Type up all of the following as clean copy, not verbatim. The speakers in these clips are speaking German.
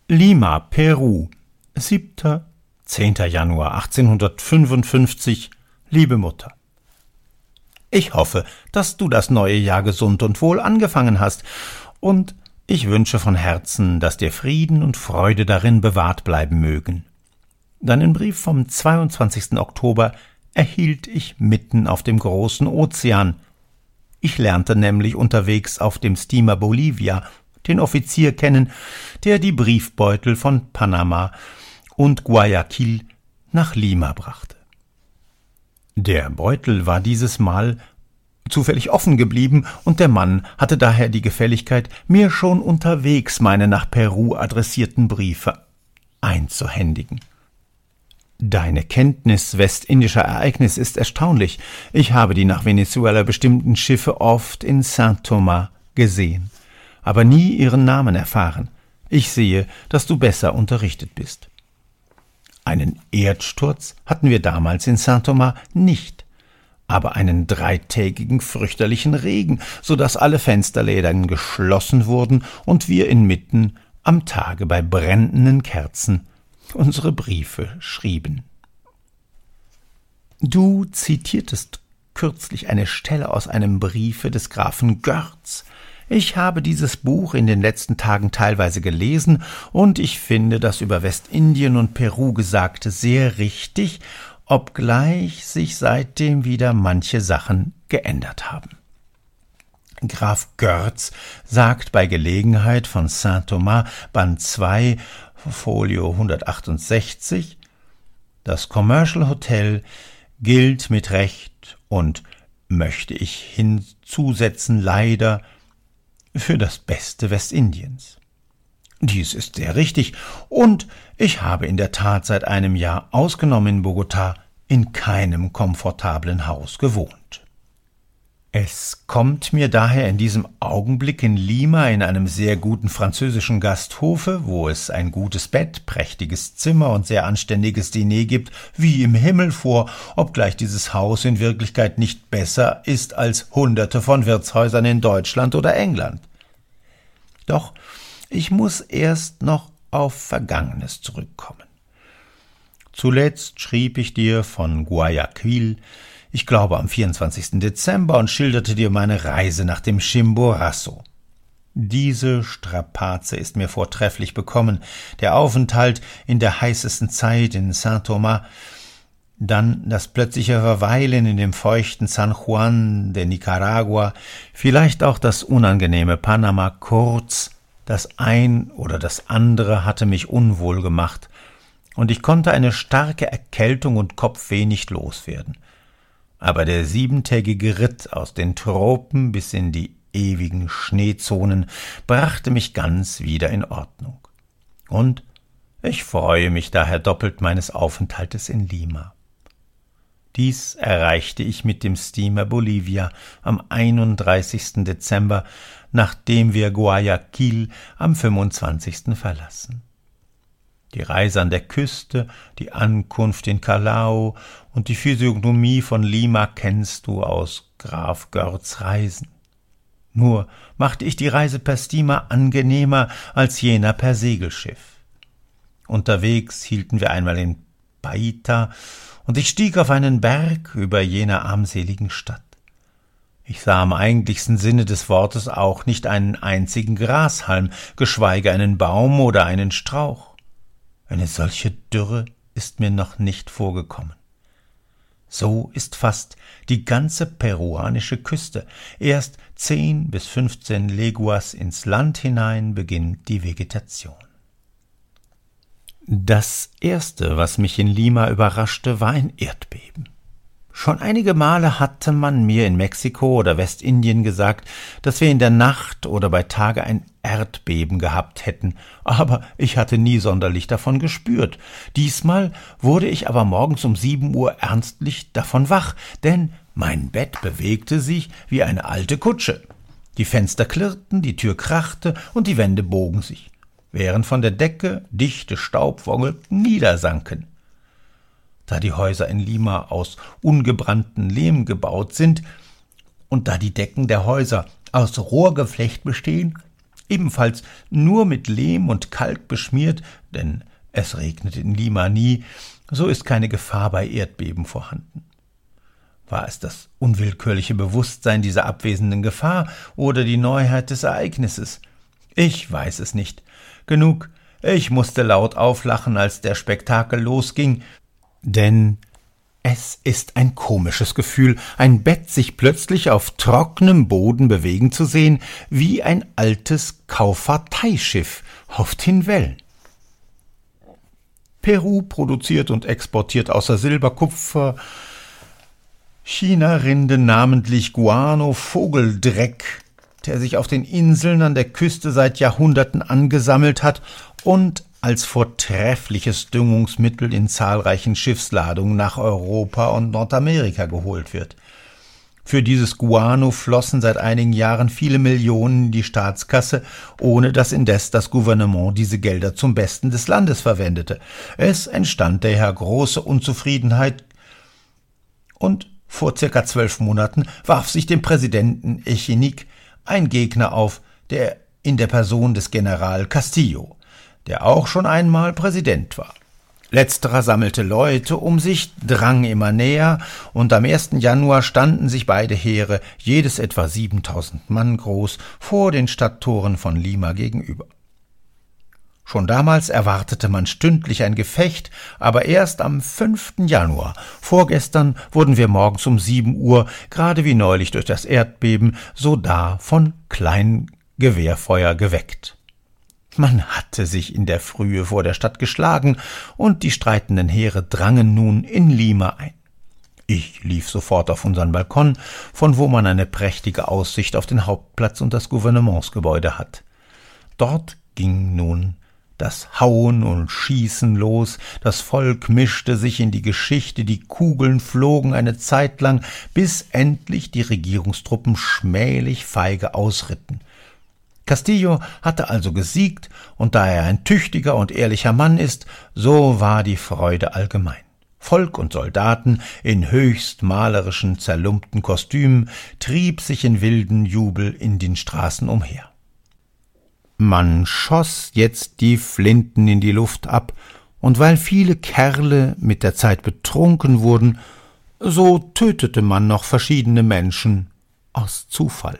Lima, Peru, 7. 10. Januar 1855. Liebe Mutter, ich hoffe, dass du das neue Jahr gesund und wohl angefangen hast, und ich wünsche von Herzen, dass dir Frieden und Freude darin bewahrt bleiben mögen. Deinen Brief vom 22. Oktober erhielt ich mitten auf dem großen Ozean. Ich lernte nämlich unterwegs auf dem Steamer Bolivia den Offizier kennen, der die Briefbeutel von Panama und Guayaquil nach Lima brachte. Der Beutel war dieses Mal zufällig offen geblieben, und der Mann hatte daher die Gefälligkeit, mir schon unterwegs meine nach Peru adressierten Briefe einzuhändigen. Deine Kenntnis westindischer Ereignisse ist erstaunlich. Ich habe die nach Venezuela bestimmten Schiffe oft in Saint-Thomas gesehen, aber nie ihren Namen erfahren. Ich sehe, dass du besser unterrichtet bist. Einen Erdsturz hatten wir damals in Saint-Thomas nicht, aber einen 3-tägigen fürchterlichen Regen, so daß alle Fensterläden geschlossen wurden und wir inmitten am Tage bei brennenden Kerzen unsere Briefe schrieben. Du zitiertest kürzlich eine Stelle aus einem Briefe des Grafen Görtz. Ich habe dieses Buch in den letzten Tagen teilweise gelesen, und ich finde das über Westindien und Peru Gesagte sehr richtig, obgleich sich seitdem wieder manche Sachen geändert haben. Graf Görtz sagt bei Gelegenheit von Saint-Thomas, Band 2, Folio 168, das Commercial Hotel gilt mit Recht und, möchte ich hinzusetzen, leider für das Beste Westindiens. Dies ist sehr richtig, und ich habe in der Tat seit einem Jahr, ausgenommen in Bogotá, in keinem komfortablen Haus gewohnt. Es kommt mir daher in diesem Augenblick in Lima in einem sehr guten französischen Gasthofe, wo es ein gutes Bett, prächtiges Zimmer und sehr anständiges Diner gibt, wie im Himmel vor, obgleich dieses Haus in Wirklichkeit nicht besser ist als Hunderte von Wirtshäusern in Deutschland oder England. Doch ich muß erst noch auf Vergangenes zurückkommen. Zuletzt schrieb ich dir von Guayaquil, ich glaube am 24. Dezember, und schilderte dir meine Reise nach dem Chimborazo. Diese Strapaze ist mir vortrefflich bekommen, der Aufenthalt in der heißesten Zeit in Saint-Thomas, dann das plötzliche Verweilen in dem feuchten San Juan de Nicaragua, vielleicht auch das unangenehme Panama, kurz, das ein oder das andere hatte mich unwohl gemacht, und ich konnte eine starke Erkältung und Kopfweh nicht loswerden. Aber der 7-tägige Ritt aus den Tropen bis in die ewigen Schneezonen brachte mich ganz wieder in Ordnung. Und ich freue mich daher doppelt meines Aufenthaltes in Lima. Dies erreichte ich mit dem Steamer Bolivia am 31. Dezember, nachdem wir Guayaquil am 25. verlassen. Die Reise an der Küste, die Ankunft in Callao und die Physiognomie von Lima kennst du aus Graf Görtz' Reisen. Nur machte ich die Reise per Steamer angenehmer als jener per Segelschiff. Unterwegs hielten wir einmal in Paita, und ich stieg auf einen Berg über jener armseligen Stadt. Ich sah im eigentlichsten Sinne des Wortes auch nicht einen einzigen Grashalm, geschweige einen Baum oder einen Strauch. Eine solche Dürre ist mir noch nicht vorgekommen. So ist fast die ganze peruanische Küste. Erst 10 bis 15 Leguas ins Land hinein beginnt die Vegetation. Das Erste, was mich in Lima überraschte, war ein Erdbeben. Schon einige Male hatte man mir in Mexiko oder Westindien gesagt, dass wir in der Nacht oder bei Tage ein Erdbeben gehabt hätten, aber ich hatte nie sonderlich davon gespürt. Diesmal wurde ich aber morgens um 7 Uhr ernstlich davon wach, denn mein Bett bewegte sich wie eine alte Kutsche. Die Fenster klirrten, die Tür krachte und die Wände bogen sich, während von der Decke dichte Staubwolken niedersanken. Da die Häuser in Lima aus ungebranntem Lehm gebaut sind und da die Decken der Häuser aus Rohrgeflecht bestehen, ebenfalls nur mit Lehm und Kalk beschmiert, denn es regnet in Lima nie, so ist keine Gefahr bei Erdbeben vorhanden. War es das unwillkürliche Bewusstsein dieser abwesenden Gefahr oder die Neuheit des Ereignisses? Ich weiß es nicht. Genug, ich musste laut auflachen, als der Spektakel losging, denn es ist ein komisches Gefühl, ein Bett sich plötzlich auf trockenem Boden bewegen zu sehen, wie ein altes Kauffahrteischiff auf den Wellen. Peru produziert und exportiert außer Silber, Kupfer, China-Rinde, namentlich Guano, Vogeldreck, der sich auf den Inseln an der Küste seit Jahrhunderten angesammelt hat und als vortreffliches Düngungsmittel in zahlreichen Schiffsladungen nach Europa und Nordamerika geholt wird. Für dieses Guano flossen seit einigen Jahren viele Millionen in die Staatskasse, ohne dass indes das Gouvernement diese Gelder zum Besten des Landes verwendete. Es entstand daher große Unzufriedenheit und vor circa 12 Monaten warf sich dem Präsidenten Echenique ein Gegner auf, der in der Person des General Castillo, der auch schon einmal Präsident war. Letzterer sammelte Leute um sich, drang immer näher, und am 1. Januar standen sich beide Heere, jedes etwa 7.000 Mann groß, vor den Stadttoren von Lima gegenüber. Schon damals erwartete man stündlich ein Gefecht, aber erst am 5. Januar, vorgestern, wurden wir morgens um 7 Uhr, gerade wie neulich durch das Erdbeben, so da von kleinen Gewehrfeuer geweckt. Man hatte sich in der Frühe vor der Stadt geschlagen, und die streitenden Heere drangen nun in Lima ein. Ich lief sofort auf unseren Balkon, von wo man eine prächtige Aussicht auf den Hauptplatz und das Gouvernementsgebäude hat. Dort ging nun das Hauen und Schießen los, das Volk mischte sich in die Geschichte, die Kugeln flogen eine Zeit lang, bis endlich die Regierungstruppen schmählich feige ausritten. Castillo hatte also gesiegt, und da er ein tüchtiger und ehrlicher Mann ist, so war die Freude allgemein. Volk und Soldaten in höchst malerischen, zerlumpten Kostümen trieb sich in wilden Jubel in den Straßen umher. Man schoss jetzt die Flinten in die Luft ab, und weil viele Kerle mit der Zeit betrunken wurden, so tötete man noch verschiedene Menschen aus Zufall.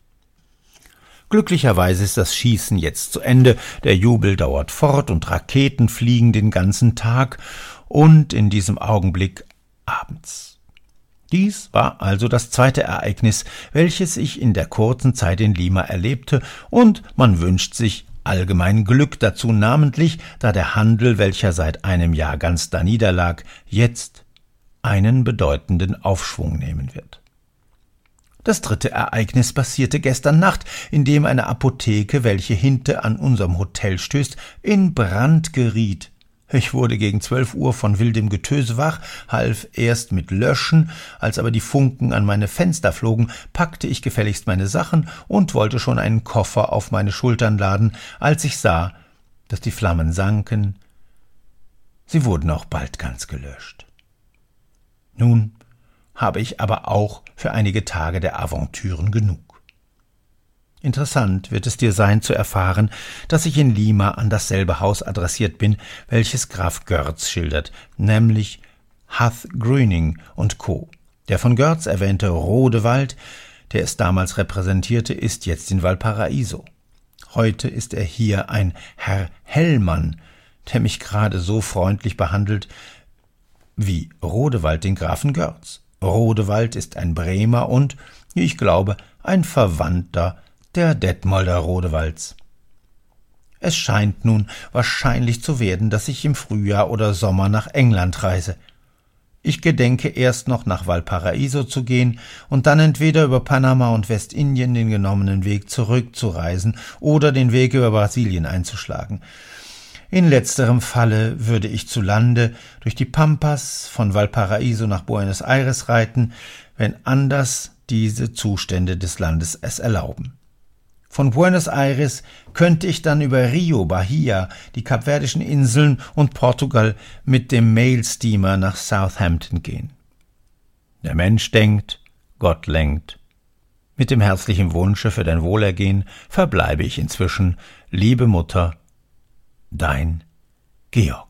Glücklicherweise ist das Schießen jetzt zu Ende, der Jubel dauert fort und Raketen fliegen den ganzen Tag und in diesem Augenblick abends. Dies war also das zweite Ereignis, welches ich in der kurzen Zeit in Lima erlebte, und man wünscht sich allgemein Glück dazu, namentlich, da der Handel, welcher seit einem Jahr ganz daniederlag, jetzt einen bedeutenden Aufschwung nehmen wird. Das dritte Ereignis passierte gestern Nacht, indem eine Apotheke, welche hinter an unserem Hotel stößt, in Brand geriet. Ich wurde gegen 12 Uhr von wildem Getöse wach, half erst mit Löschen, als aber die Funken an meine Fenster flogen, packte ich gefälligst meine Sachen und wollte schon einen Koffer auf meine Schultern laden, als ich sah, dass die Flammen sanken. Sie wurden auch bald ganz gelöscht. Nun habe ich aber auch für einige Tage der Aventüren genug. Interessant wird es dir sein zu erfahren, dass ich in Lima an dasselbe Haus adressiert bin, welches Graf Görtz schildert, nämlich Huth Gröning und Co. Der von Görtz erwähnte Rodewald, der es damals repräsentierte, ist jetzt in Valparaiso. Heute ist er hier ein Herr Hellmann, der mich gerade so freundlich behandelt wie Rodewald den Grafen Görtz. Rodewald ist ein Bremer und, wie ich glaube, ein Verwandter der Detmolder Rodewalds. Es scheint nun wahrscheinlich zu werden, dass ich im Frühjahr oder Sommer nach England reise. Ich gedenke erst noch nach Valparaiso zu gehen und dann entweder über Panama und Westindien den genommenen Weg zurückzureisen oder den Weg über Brasilien einzuschlagen. In letzterem Falle würde ich zu Lande durch die Pampas von Valparaiso nach Buenos Aires reiten, wenn anders diese Zustände des Landes es erlauben. Von Buenos Aires könnte ich dann über Rio, Bahia, die Kapverdischen Inseln und Portugal mit dem Mail-Steamer nach Southampton gehen. Der Mensch denkt, Gott lenkt. Mit dem herzlichen Wunsche für dein Wohlergehen verbleibe ich inzwischen, liebe Mutter, dein Georg.